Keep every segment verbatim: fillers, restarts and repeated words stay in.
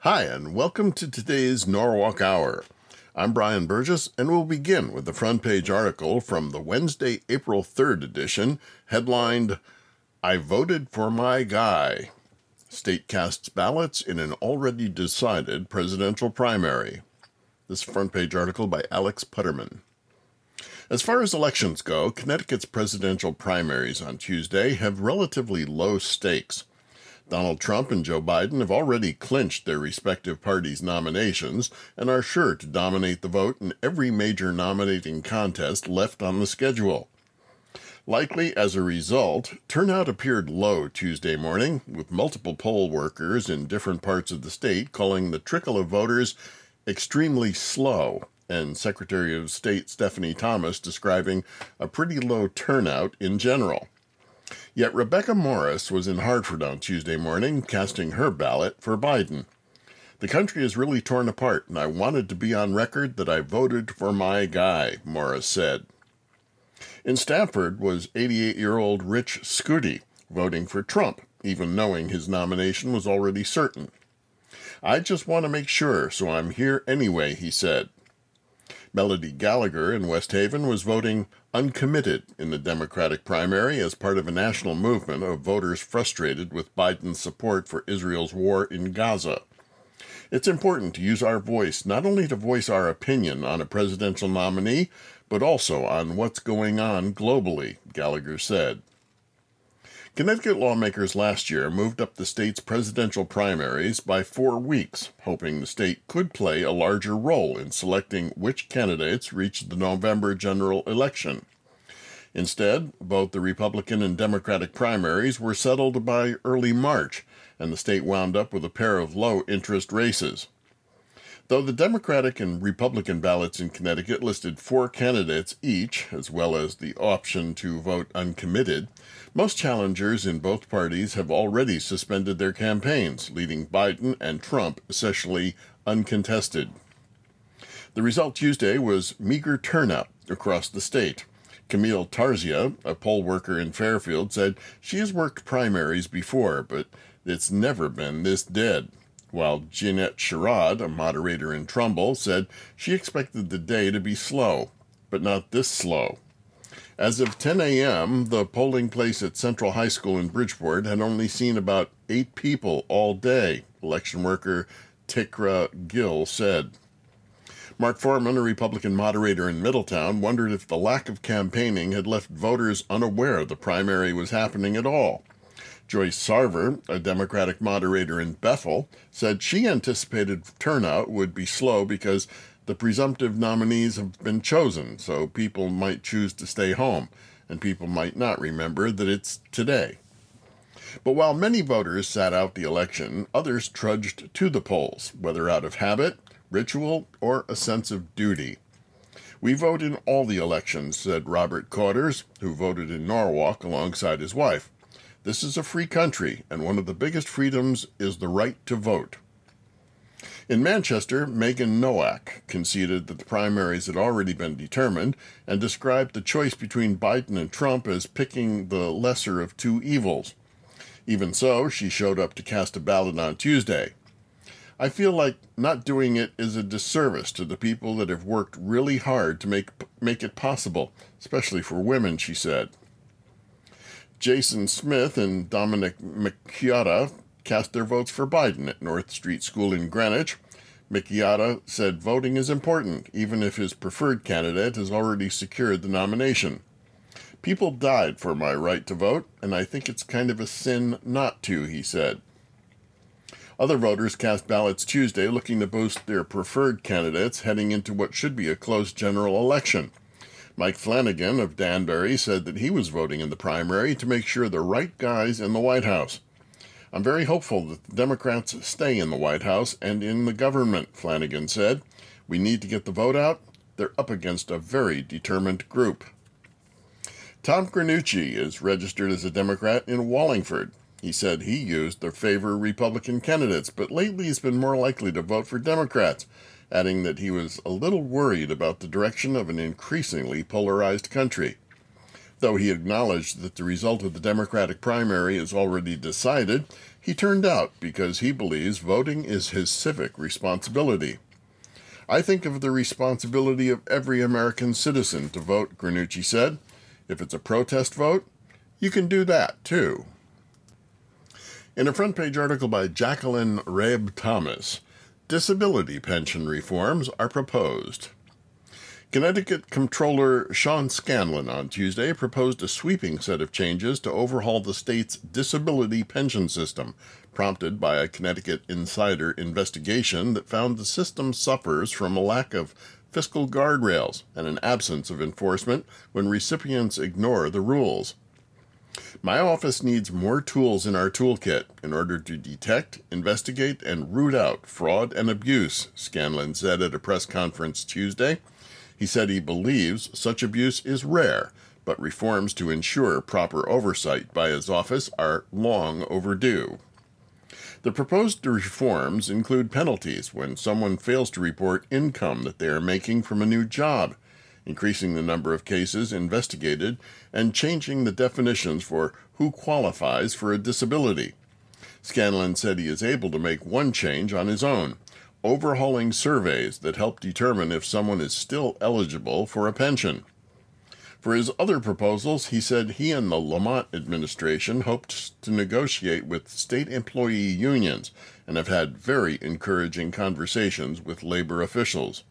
Hi, and welcome to today's Norwalk Hour. I'm Brian Burgess, and we'll begin with the front page article from the Wednesday, April third edition, headlined, I Voted for My Guy. State casts ballots in an already decided presidential primary. This front page article by Alex Putterman. As far as elections go, Connecticut's presidential primaries on Tuesday have relatively low stakes. Donald Trump and Joe Biden have already clinched their respective parties' nominations and are sure to dominate the vote in every major nominating contest left on the schedule. Likely as a result, turnout appeared low Tuesday morning, with multiple poll workers in different parts of the state calling the trickle of voters extremely slow, and Secretary of State Stephanie Thomas describing a pretty low turnout in general. Yet Rebecca Morris was in Hartford on Tuesday morning, casting her ballot for Biden. The country is really torn apart, and I wanted to be on record that I voted for my guy, Morris said. In Stamford was eighty-eight-year-old Rich Scooty, voting for Trump, even knowing his nomination was already certain. I just want to make sure, so I'm here anyway, he said. Melody Gallagher in West Haven was voting uncommitted in the Democratic primary as part of a national movement of voters frustrated with Biden's support for Israel's war in Gaza. It's important to use our voice not only to voice our opinion on a presidential nominee, but also on what's going on globally, Gallagher said. Connecticut lawmakers last year moved up the state's presidential primaries by four weeks, hoping the state could play a larger role in selecting which candidates reached the November general election. Instead, both the Republican and Democratic primaries were settled by early March, and the state wound up with a pair of low-interest races. Though the Democratic and Republican ballots in Connecticut listed four candidates each, as well as the option to vote uncommitted, most challengers in both parties have already suspended their campaigns, leaving Biden and Trump essentially uncontested. The result Tuesday was meager turnout across the state. Camille Tarzia, a poll worker in Fairfield, said she has worked primaries before, but it's never been this dead. While Jeanette Sherrod, a moderator in Trumbull, said she expected the day to be slow, but not this slow. As of ten a.m., the polling place at Central High School in Bridgeport had only seen about eight people all day, election worker Tikra Gill said. Mark Foreman, a Republican moderator in Middletown, wondered if the lack of campaigning had left voters unaware the primary was happening at all. Joyce Sarver, a Democratic moderator in Bethel, said she anticipated turnout would be slow because the presumptive nominees have been chosen, so people might choose to stay home, and people might not remember that it's today. But while many voters sat out the election, others trudged to the polls, whether out of habit, ritual, or a sense of duty. We vote in all the elections, said Robert Cauters, who voted in Norwalk alongside his wife. This is a free country, and one of the biggest freedoms is the right to vote. In Manchester, Megan Nowak conceded that the primaries had already been determined and described the choice between Biden and Trump as picking the lesser of two evils. Even so, she showed up to cast a ballot on Tuesday. I feel like not doing it is a disservice to the people that have worked really hard to make make it possible, especially for women, she said. Jason Smith and Dominic Macchiata cast their votes for Biden at North Street School in Greenwich. Macchiata said voting is important, even if his preferred candidate has already secured the nomination. People died for my right to vote, and I think it's kind of a sin not to, he said. Other voters cast ballots Tuesday looking to boost their preferred candidates heading into what should be a close general election. Mike Flanagan of Danbury said that he was voting in the primary to make sure the right guy's in the White House. I'm very hopeful that the Democrats stay in the White House and in the government, Flanagan said. We need to get the vote out. They're up against a very determined group. Tom Granucci is registered as a Democrat in Wallingford. He said he used to favor Republican candidates, but lately he's been more likely to vote for Democrats, adding that he was a little worried about the direction of an increasingly polarized country. Though he acknowledged that the result of the Democratic primary is already decided, He turned out because he believes voting is his civic responsibility. I think of the responsibility of every American citizen to vote, Granucci said. If it's a protest vote, you can do that, too. In a front-page article by Jacqueline Rabe Thomas, disability pension reforms are proposed. Connecticut Comptroller Sean Scanlon on Tuesday proposed a sweeping set of changes to overhaul the state's disability pension system, prompted by a Connecticut Insider investigation that found the system suffers from a lack of fiscal guardrails and an absence of enforcement when recipients ignore the rules. My office needs more tools in our toolkit in order to detect, investigate, and root out fraud and abuse, Scanlon said at a press conference Tuesday. He said he believes such abuse is rare, but reforms to ensure proper oversight by his office are long overdue. The proposed reforms include penalties when someone fails to report income that they are making from a new job, increasing the number of cases investigated, and changing the definitions for who qualifies for a disability. Scanlon said he is able to make one change on his own, overhauling surveys that help determine if someone is still eligible for a pension. For his other proposals, he said he and the Lamont administration hoped to negotiate with state employee unions and have had very encouraging conversations with labor officials.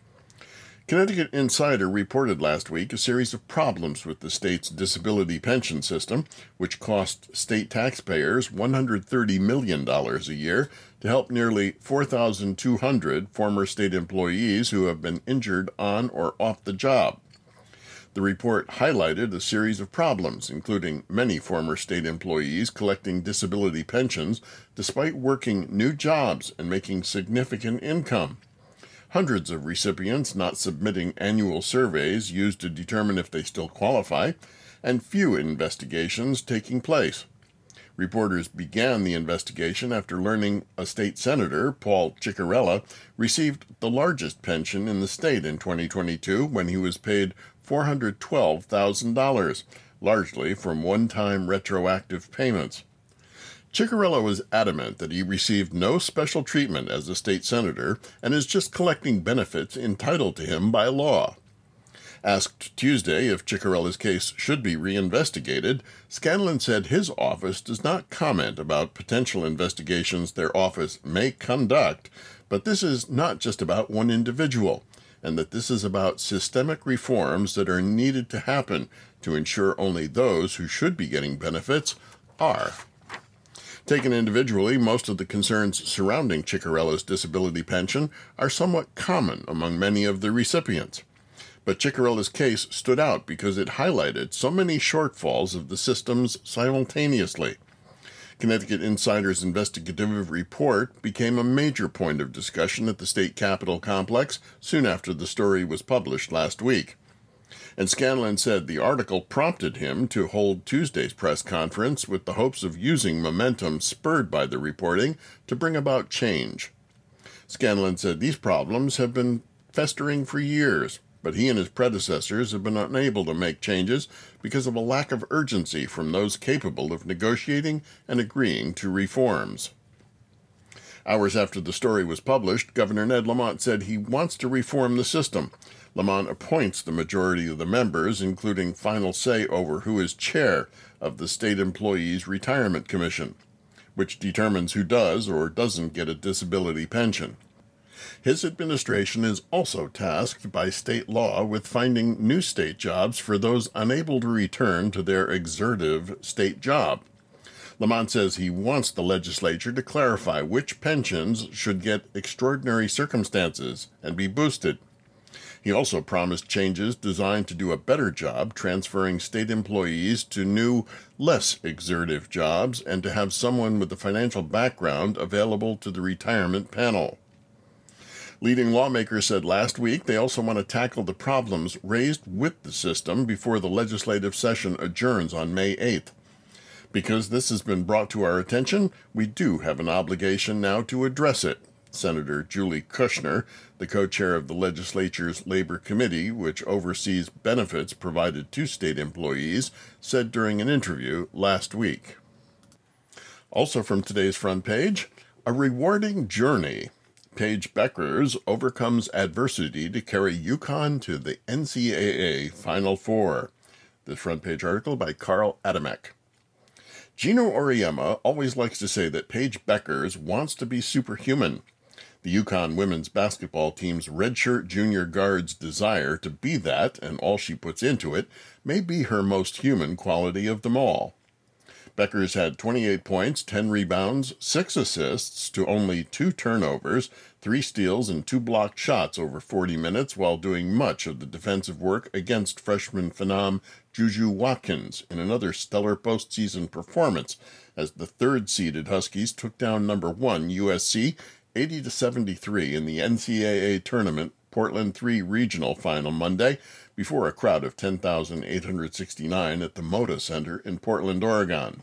Connecticut Insider reported last week a series of problems with the state's disability pension system, which cost state taxpayers one hundred thirty million dollars a year to help nearly four thousand two hundred former state employees who have been injured on or off the job. The report highlighted a series of problems, including many former state employees collecting disability pensions despite working new jobs and making significant income. Hundreds of recipients not submitting annual surveys used to determine if they still qualify, and few investigations taking place. Reporters began the investigation after learning a state senator, Paul Ciccarella, received the largest pension in the state in twenty twenty-two when he was paid four hundred twelve thousand dollars, largely from one-time retroactive payments. Ciccarella was adamant that he received no special treatment as a state senator and is just collecting benefits entitled to him by law. Asked Tuesday if Ciccarella's case should be reinvestigated, Scanlon said his office does not comment about potential investigations their office may conduct, but this is not just about one individual, and that this is about systemic reforms that are needed to happen to ensure only those who should be getting benefits are. Taken individually, most of the concerns surrounding Ciccarella's disability pension are somewhat common among many of the recipients. But Ciccarella's case stood out because it highlighted so many shortfalls of the systems simultaneously. Connecticut Insider's investigative report became a major point of discussion at the state capitol complex soon after the story was published last week. And Scanlon said the article prompted him to hold Tuesday's press conference with the hopes of using momentum spurred by the reporting to bring about change. Scanlon said these problems have been festering for years, but he and his predecessors have been unable to make changes because of a lack of urgency from those capable of negotiating and agreeing to reforms. Hours after the story was published, Governor Ned Lamont said he wants to reform the system. Lamont appoints the majority of the members, including final say over who is chair of the State Employees Retirement Commission, which determines who does or doesn't get a disability pension. His administration is also tasked by state law with finding new state jobs for those unable to return to their exertive state job. Lamont says he wants the legislature to clarify which pensions should get extraordinary circumstances and be boosted. He also promised changes designed to do a better job transferring state employees to new, less exertive jobs and to have someone with a financial background available to the retirement panel. Leading lawmakers said last week they also want to tackle the problems raised with the system before the legislative session adjourns on May eighth. Because this has been brought to our attention, we do have an obligation now to address it, Senator Julie Kushner, the co-chair of the legislature's Labor Committee, which oversees benefits provided to state employees, said during an interview last week. Also from today's front page, a rewarding journey. Paige Bueckers overcomes adversity to carry UConn to the N C double A Final Four. This front page article by Carl Adamek. Gino Auriemma always likes to say that Paige Bueckers wants to be superhuman. The UConn women's basketball team's redshirt junior guard's desire to be that, and all she puts into it, may be her most human quality of them all. Bueckers had twenty-eight points, ten rebounds, six assists to only two turnovers, three steals, and two blocked shots over forty minutes while doing much of the defensive work against freshman phenom Juju Watkins in another stellar postseason performance as the third-seeded Huskies took down number one U S C eighty to seventy-three in the N C double A Tournament Portland three Regional Final Monday before a crowd of ten thousand eight hundred sixty-nine at the Moda Center in Portland, Oregon.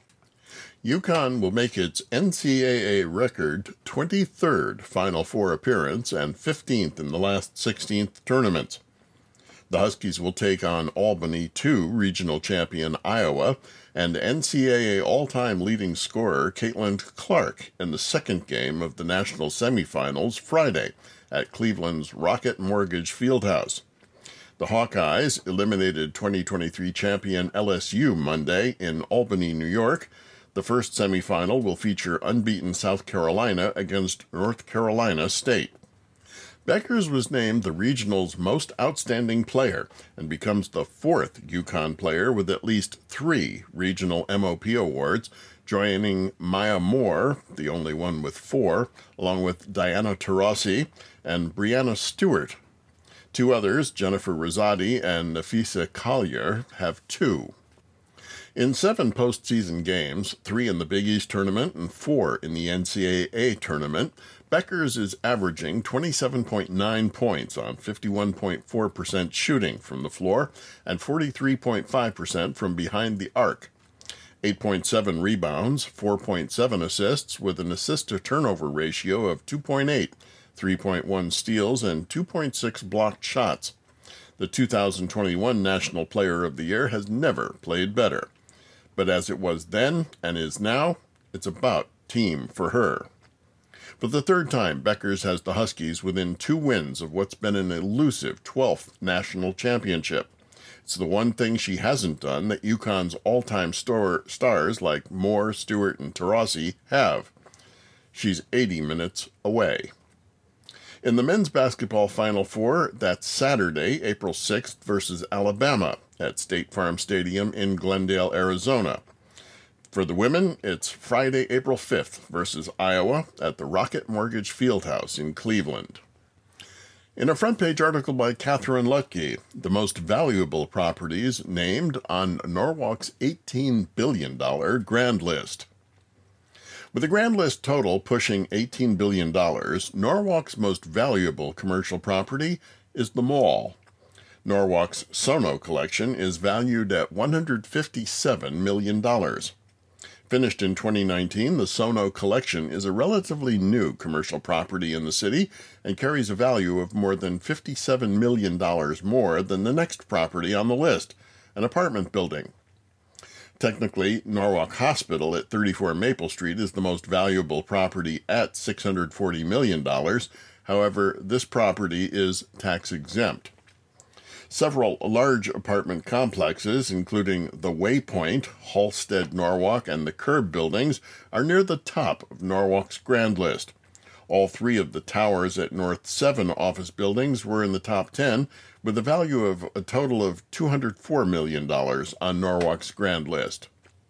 UConn will make its N C double A record twenty-third Final Four appearance and fifteenth in the last sixteenth tournament. The Huskies will take on Albany two regional champion Iowa and N C double A all-time leading scorer Caitlin Clark in the second game of the national semifinals Friday at Cleveland's Rocket Mortgage Fieldhouse. The Hawkeyes eliminated twenty twenty-three champion L S U Monday in Albany, New York. The first semifinal will feature unbeaten South Carolina against North Carolina State. Bueckers was named the regional's most outstanding player and becomes the fourth UConn player with at least three regional M O P awards, joining Maya Moore, the only one with four, along with Diana Taurasi and Brianna Stewart. Two others, Jennifer Rosati and Nafisa Collier, have two. In seven postseason games, three in the Big East tournament and four in the N C double A tournament, Bueckers is averaging twenty-seven point nine points on fifty-one point four percent shooting from the floor and forty-three point five percent from behind the arc. eight point seven rebounds, four point seven assists with an assist-to-turnover ratio of two point eight, three point one steals, and two point six blocked shots. The two thousand twenty-one National Player of the Year has never played better. But as it was then and is now, it's about team for her. For the third time, Bueckers has the Huskies within two wins of what's been an elusive twelfth national championship. It's the one thing she hasn't done that UConn's all-time star- stars like Moore, Stewart, and Taurasi have. She's eighty minutes away. In the men's basketball Final Four, that's Saturday, April sixth versus Alabama at State Farm Stadium in Glendale, Arizona. For the women, it's Friday, April fifth versus Iowa at the Rocket Mortgage Fieldhouse in Cleveland. In a front-page article by Catherine Lutke, the most valuable properties named on Norwalk's eighteen billion dollars grand list. With the grand list total pushing eighteen billion dollars, Norwalk's most valuable commercial property is the mall. Norwalk's Sono collection is valued at one hundred fifty-seven million dollars. Finished in twenty nineteen, the Sono collection is a relatively new commercial property in the city and carries a value of more than fifty-seven million dollars more than the next property on the list, an apartment building. Technically, Norwalk Hospital at thirty-four Maple Street is the most valuable property at six hundred forty million dollars. However, this property is tax-exempt. Several large apartment complexes, including the Waypoint, Halstead Norwalk, and the Curb buildings, are near the top of Norwalk's grand list. All three of the towers at North seven office buildings were in the top ten, with a value of a total of two hundred four million dollars on Norwalk's grand list.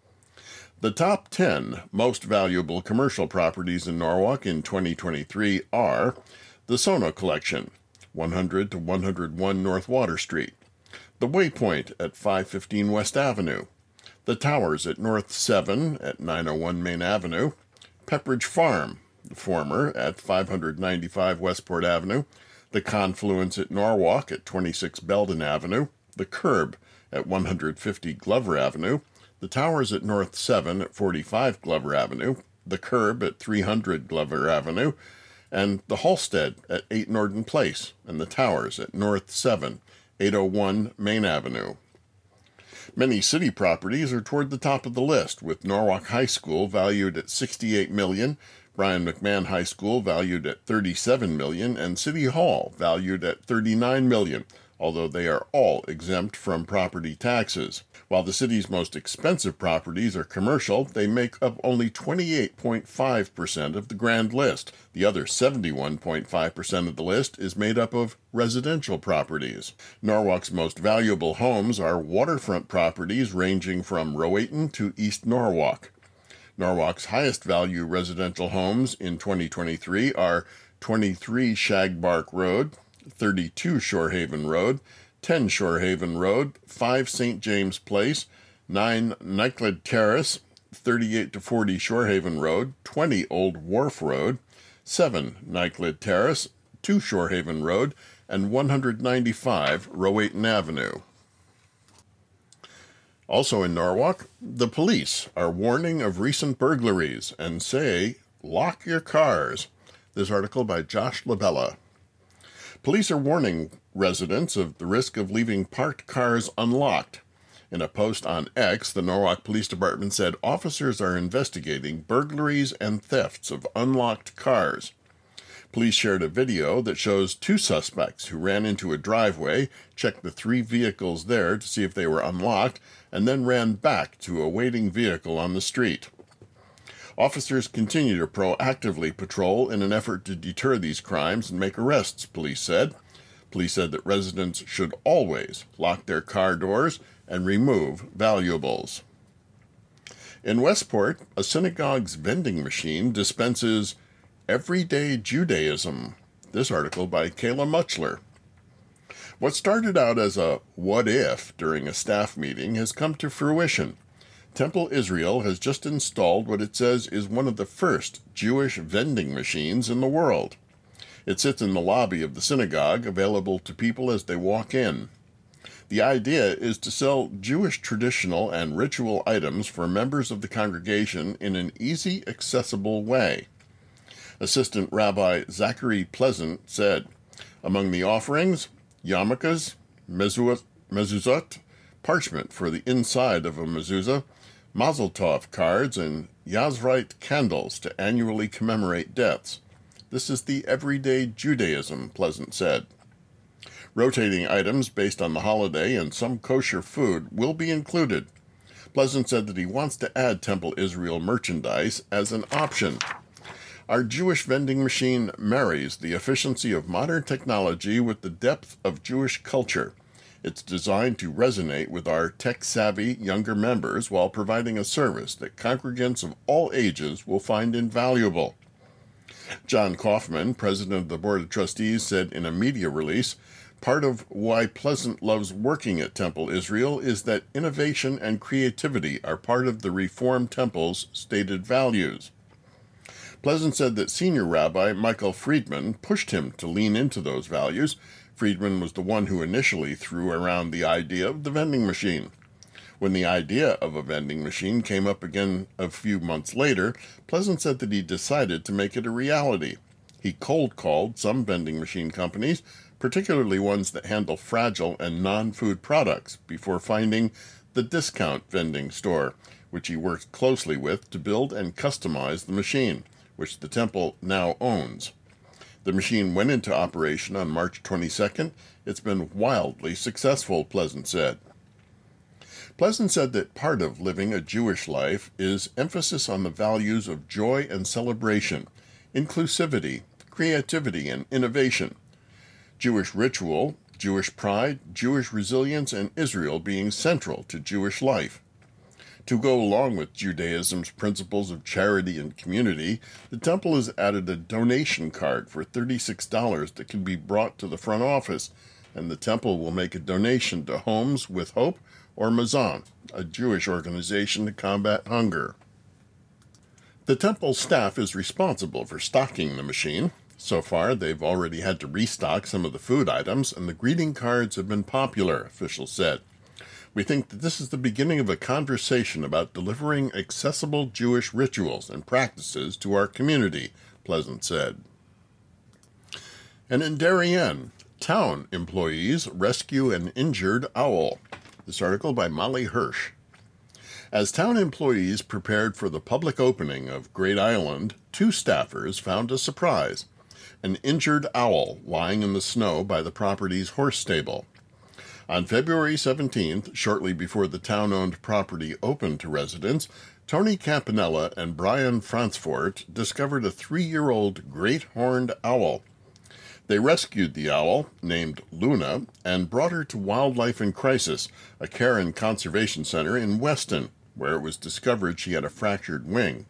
The top ten most valuable commercial properties in Norwalk in twenty twenty-three are the Sono Collection, one hundred to one oh one North Water Street, the Waypoint at five fifteen West Avenue, the Towers at North seven at nine oh one Main Avenue, Pepperidge Farm, the former, at five ninety-five Westport Avenue, the Confluence at Norwalk at twenty-six Belden Avenue, the Curb at one hundred fifty Glover Avenue, the Towers at North seven at forty-five Glover Avenue, the Curb at three hundred Glover Avenue, and the Halstead at eight Norton Place, and the Towers at North seven, eight oh one Main Avenue. Many city properties are toward the top of the list, with Norwalk High School valued at sixty-eight million dollars, Brian McMahon High School valued at thirty-seven million dollars, and City Hall valued at thirty-nine million dollars, although they are all exempt from property taxes. While the city's most expensive properties are commercial, they make up only twenty-eight point five percent of the grand list. The other seventy-one point five percent of the list is made up of residential properties. Norwalk's most valuable homes are waterfront properties ranging from Rowayton to East Norwalk. Norwalk's highest value residential homes in twenty twenty-three are twenty-three Shagbark Road, thirty-two Shorehaven Road, ten Shorehaven Road, five Saint James Place, nine Nyclid Terrace, thirty-eight to forty Shorehaven Road, twenty Old Wharf Road, seven Nyclid Terrace, two Shorehaven Road, and one hundred ninety-five Rowayton Avenue. Also in Norwalk, the police are warning of recent burglaries and say, lock your cars. This article by Josh Labella. Police are warning residents of the risk of leaving parked cars unlocked. In a post on X, the Norwalk Police Department said officers are investigating burglaries and thefts of unlocked cars. Police shared a video that shows two suspects who ran into a driveway, checked the three vehicles there to see if they were unlocked, and then ran back to a waiting vehicle on the street. Officers continue to proactively patrol in an effort to deter these crimes and make arrests, police said. Police said that residents should always lock their car doors and remove valuables. In Westport, a synagogue's vending machine dispenses Everyday Judaism. This article by Kayla Muchler. What started out as a what if during a staff meeting has come to fruition. Temple Israel has just installed what it says is one of the first Jewish vending machines in the world. It sits in the lobby of the synagogue, available to people as they walk in. The idea is to sell Jewish traditional and ritual items for members of the congregation in an easy, accessible way. Assistant Rabbi Zachary Pleasant said, among the offerings, yarmulkes, mezuzot, parchment for the inside of a mezuzah, Mazel Tov cards, and Yazrite candles to annually commemorate deaths. This is the everyday Judaism, Pleasant said. Rotating items based on the holiday and some kosher food will be included. Pleasant said that he wants to add Temple Israel merchandise as an option. Our Jewish vending machine marries the efficiency of modern technology with the depth of Jewish culture. It's designed to resonate with our tech-savvy younger members while providing a service that congregants of all ages will find invaluable. John Kaufman, president of the Board of Trustees, said in a media release, part of why Pleasant loves working at Temple Israel is that innovation and creativity are part of the Reformed Temple's stated values. Pleasant said that Senior Rabbi Michael Friedman pushed him to lean into those values. Friedman was the one who initially threw around the idea of the vending machine. When the idea of a vending machine came up again a few months later, Pleasant said that he decided to make it a reality. He cold-called some vending machine companies, particularly ones that handle fragile and non-food products, before finding the Discount Vending Store, which he worked closely with to build and customize the machine, which the temple now owns. The machine went into operation on March twenty-second. It's been wildly successful, Pleasant said. Pleasant said that part of living a Jewish life is emphasis on the values of joy and celebration, inclusivity, creativity, and innovation. Jewish ritual, Jewish pride, Jewish resilience, and Israel being central to Jewish life. To go along with Judaism's principles of charity and community, the temple has added a donation card for thirty-six dollars that can be brought to the front office, and the temple will make a donation to Homes with Hope or Mazon, a Jewish organization to combat hunger. The temple staff is responsible for stocking the machine. So far, they've already had to restock some of the food items, and the greeting cards have been popular, officials said. We think that this is the beginning of a conversation about delivering accessible Jewish rituals and practices to our community, Pleasant said. And in Darien, town employees rescue an injured owl. This article by Molly Hirsch. As town employees prepared for the public opening of Great Island, two staffers found a surprise: an injured owl lying in the snow by the property's horse stable. On February seventeenth, shortly before the town-owned property opened to residents, Tony Campanella and Brian Fransfort discovered a three-year-old great horned owl. They rescued the owl, named Luna, and brought her to Wildlife in Crisis, a care and conservation center in Weston, where it was discovered she had a fractured wing.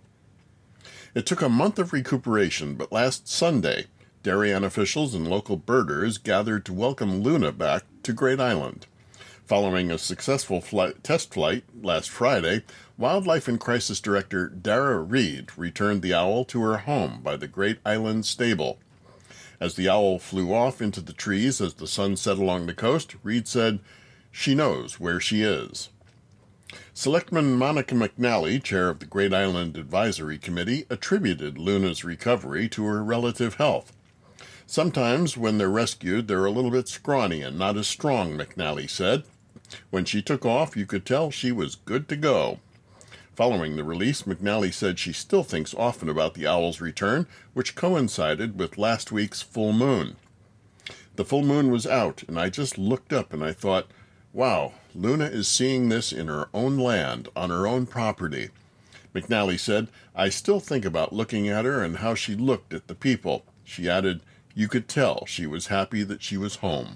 It took a month of recuperation, but last Sunday, Darien officials and local birders gathered to welcome Luna back to Great Island. Following a successful flight, test flight last Friday, Wildlife in Crisis Director Dara Reed returned the owl to her home by the Great Island Stable. As the owl flew off into the trees as the sun set along the coast, Reed said, "She knows where she is." Selectman Monica McNally, chair of the Great Island Advisory Committee, attributed Luna's recovery to her relative health. "Sometimes when they're rescued, they're a little bit scrawny and not as strong," McNally said. "When she took off, you could tell she was good to go." Following the release, McNally said she still thinks often about the owl's return, which coincided with last week's full moon. "The full moon was out, and I just looked up and I thought, wow, Luna is seeing this in her own land, on her own property." McNally said, "I still think about looking at her and how she looked at the people." She added, "You could tell she was happy that she was home."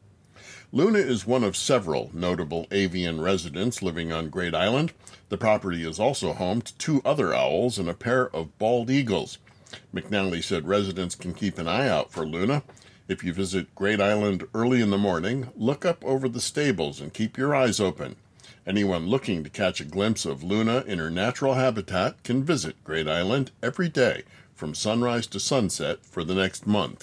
Luna is one of several notable avian residents living on Great Island. The property is also home to two other owls and a pair of bald eagles. McNally said residents can keep an eye out for Luna. If you visit Great Island early in the morning, look up over the stables and keep your eyes open. Anyone looking to catch a glimpse of Luna in her natural habitat can visit Great Island every day from sunrise to sunset for the next month.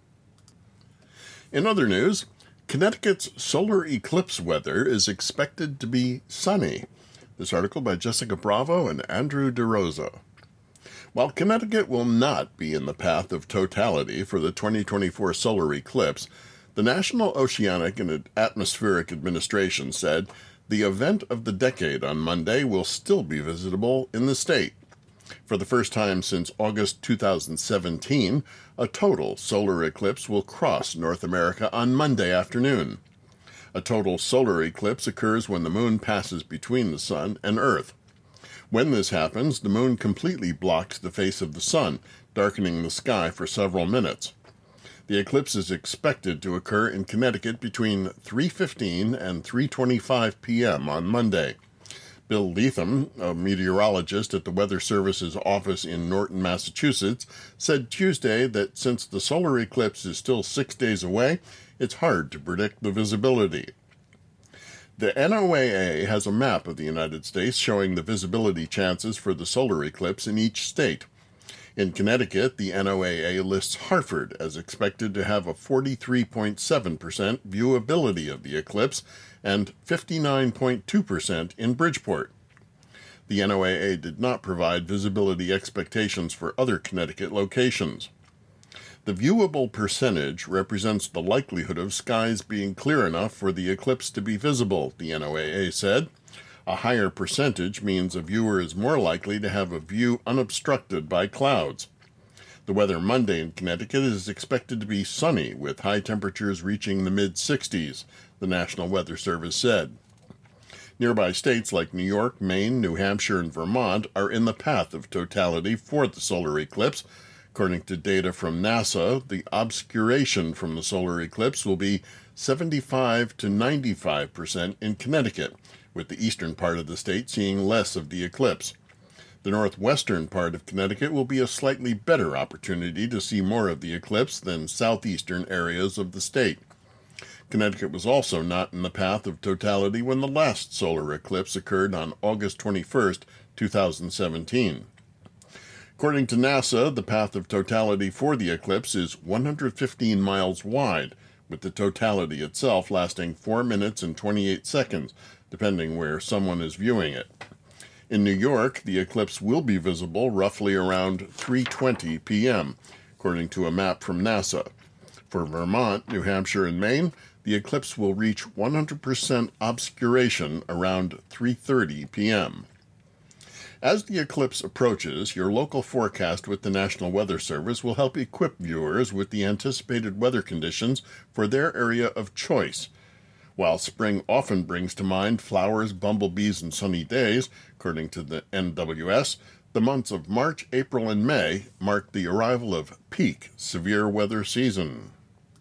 In other news, Connecticut's solar eclipse weather is expected to be sunny. This article by Jessica Bravo and Andrew DeRosa. While Connecticut will not be in the path of totality for the twenty twenty-four solar eclipse, the National Oceanic and Atmospheric Administration said the event of the decade on Monday will still be visitable in the state. For the first time since August two thousand seventeen, a total solar eclipse will cross North America on Monday afternoon. A total solar eclipse occurs when the moon passes between the sun and Earth. When this happens, the moon completely blocks the face of the sun, darkening the sky for several minutes. The eclipse is expected to occur in Connecticut between three fifteen and three twenty-five p.m. on Monday. Bill Leatham, a meteorologist at the Weather Service's office in Norton, Massachusetts, said Tuesday that since the solar eclipse is still six days away, it's hard to predict the visibility. The N O A A has a map of the United States showing the visibility chances for the solar eclipse in each state. In Connecticut, the N O A A lists Hartford as expected to have a forty-three point seven percent viewability of the eclipse and fifty-nine point two percent in Bridgeport. The N O A A did not provide visibility expectations for other Connecticut locations. The viewable percentage represents the likelihood of skies being clear enough for the eclipse to be visible, the N O A A said. A higher percentage means a viewer is more likely to have a view unobstructed by clouds. The weather Monday in Connecticut is expected to be sunny, with high temperatures reaching the mid-sixties, the National Weather Service said. Nearby states like New York, Maine, New Hampshire, and Vermont are in the path of totality for the solar eclipse. According to data from NASA, the obscuration from the solar eclipse will be seventy-five to ninety-five percent in Connecticut, with the eastern part of the state seeing less of the eclipse. The northwestern part of Connecticut will be a slightly better opportunity to see more of the eclipse than southeastern areas of the state. Connecticut was also not in the path of totality when the last solar eclipse occurred on August twenty-first, two thousand seventeen. According to NASA, the path of totality for the eclipse is one hundred fifteen miles wide, with the totality itself lasting four minutes and twenty-eight seconds, depending where someone is viewing it. In New York, the eclipse will be visible roughly around three twenty p.m., according to a map from NASA. For Vermont, New Hampshire, and Maine, the eclipse will reach one hundred percent obscuration around three thirty p.m. As the eclipse approaches, your local forecast with the National Weather Service will help equip viewers with the anticipated weather conditions for their area of choice. While spring often brings to mind flowers, bumblebees, and sunny days, according to the N W S, the months of March, April, and May mark the arrival of peak severe weather season.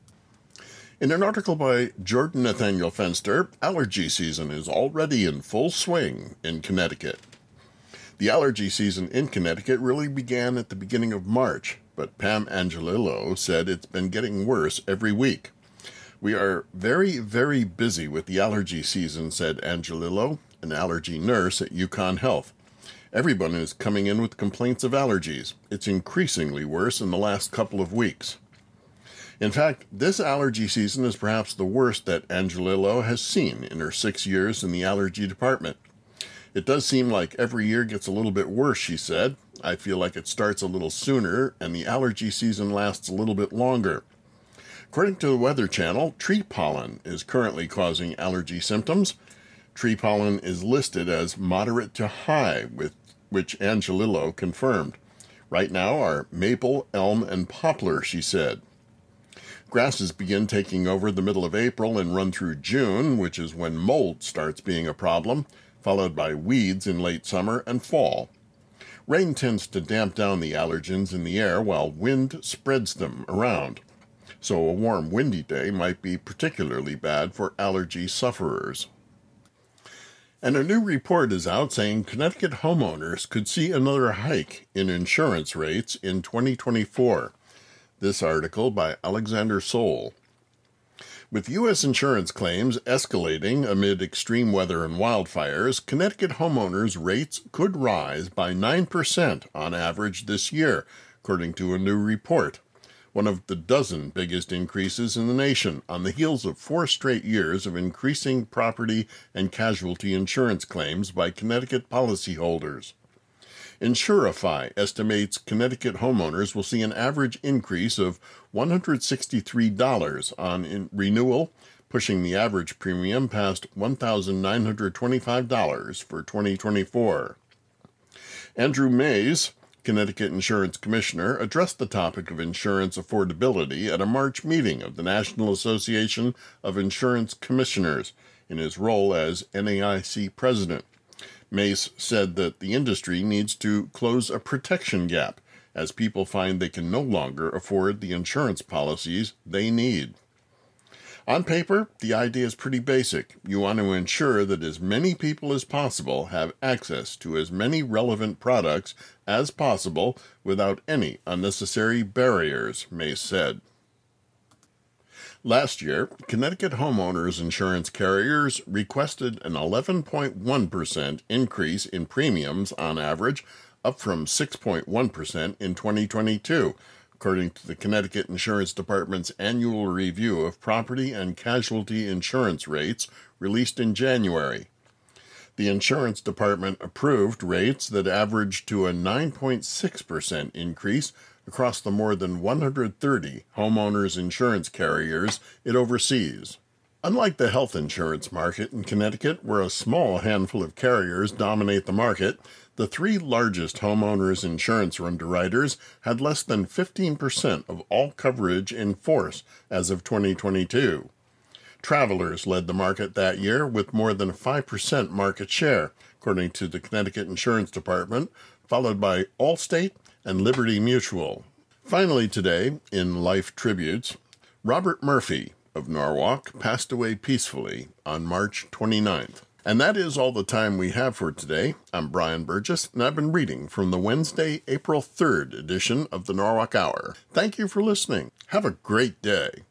In an article by Jordan Nathaniel Fenster, allergy season is already in full swing in Connecticut. The allergy season in Connecticut really began at the beginning of March, but Pam Angelillo said it's been getting worse every week. "We are very, very busy with the allergy season," said Angelillo, an allergy nurse at UConn Health. "Everyone is coming in with complaints of allergies. It's increasingly worse in the last couple of weeks." In fact, this allergy season is perhaps the worst that Angelillo has seen in her six years in the allergy department. "It does seem like every year gets a little bit worse," she said. "I feel like it starts a little sooner and the allergy season lasts a little bit longer." According to the Weather Channel, tree pollen is currently causing allergy symptoms. Tree pollen is listed as moderate to high, with which Angelillo confirmed. "Right now are maple, elm, and poplar," she said. Grasses begin taking over the middle of April and run through June, which is when mold starts being a problem, followed by weeds in late summer and fall. Rain tends to damp down the allergens in the air while wind spreads them around. So a warm, windy day might be particularly bad for allergy sufferers. And a new report is out saying Connecticut homeowners could see another hike in insurance rates in twenty twenty-four. This article by Alexander Soul. With U S insurance claims escalating amid extreme weather and wildfires, Connecticut homeowners' rates could rise by nine percent on average this year, according to a new report. One of the dozen biggest increases in the nation on the heels of four straight years of increasing property and casualty insurance claims by Connecticut policyholders. Insurify estimates Connecticut homeowners will see an average increase of one hundred sixty-three dollars on in renewal, pushing the average premium past one thousand nine hundred twenty-five dollars for twenty twenty-four. Andrew Mays, Connecticut Insurance Commissioner, addressed the topic of insurance affordability at a March meeting of the National Association of Insurance Commissioners in his role as N A I C president. Mace said that the industry needs to close a protection gap as people find they can no longer afford the insurance policies they need. On paper, the idea is pretty basic. You want to ensure that as many people as possible have access to as many relevant products as possible without any unnecessary barriers, Mace said. Last year, Connecticut homeowners insurance carriers requested an eleven point one percent increase in premiums on average, up from six point one percent in twenty twenty-two, according to the Connecticut Insurance Department's annual review of property and casualty insurance rates released in January. The Insurance Department approved rates that averaged to a nine point six percent increase across the more than one hundred thirty homeowners insurance carriers it oversees. Unlike the health insurance market in Connecticut, where a small handful of carriers dominate the market, the three largest homeowners insurance underwriters had less than fifteen percent of all coverage in force as of twenty twenty-two. Travelers led the market that year with more than a five percent market share, according to the Connecticut Insurance Department, followed by Allstate and Liberty Mutual. Finally today, in Life Tributes, Robert Murphy of Norwalk passed away peacefully on March twenty-ninth. And that is all the time we have for today. I'm Brian Burgess, and I've been reading from the Wednesday, April third edition of the Norwalk Hour. Thank you for listening. Have a great day.